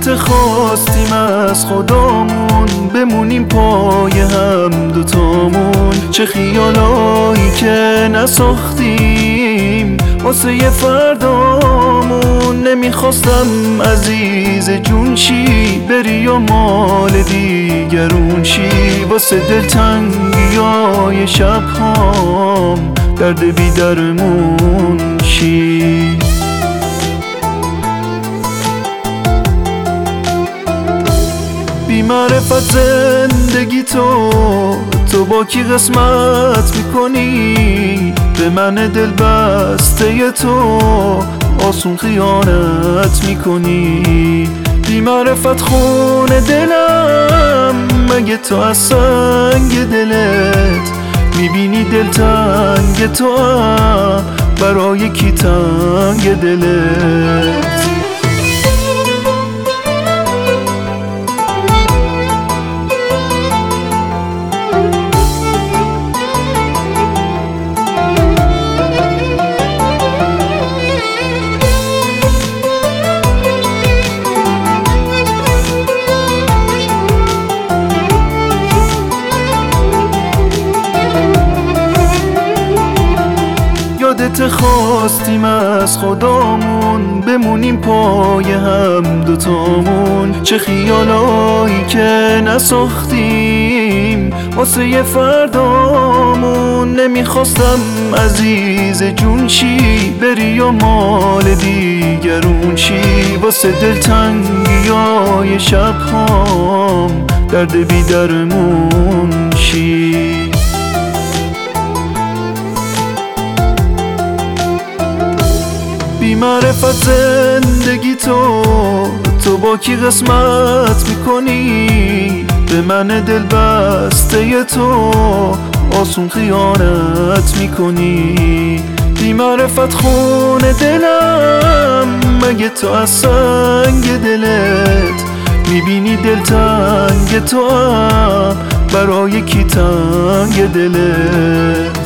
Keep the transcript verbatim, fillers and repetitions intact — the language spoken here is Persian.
یادت خواستیم از خدامون بمونیم پای هم دوتامون، چه خیالایی که نساختیم واسه یه فردامون. نمیخواستم عزیز جون چی بری و مال دیگرون چی، واسه دلتنگیای شبهام درد بی درمون چی. بی معرفت زندگی تو تو با کی قسمت میکنی؟ به من دل بسته تو آسون خیانت میکنی. بی معرفت خون دلم مگه تو از سنگ دلت میبینی دلتنگ تو هم برای کی تنگ دلت؟ یادت خواستیم از خدامون بمونیم پای هم دوتامون، چه خیالایی که نساختیم واسه یه فردامون. نمیخواستم عزیز جون چی بری و مال دیگرون چی، واسه دلتنگیای شبهام درد بی درمون چی. بی معرفت زندگی تو تو با کی قسمت میکنی؟ به من دل بسته تو آسون خیانت میکنی. بی معرفت خون دلم مگه تو از سنگ دلت میبینی دلتنگ تو هم برای کی تنگ دلت؟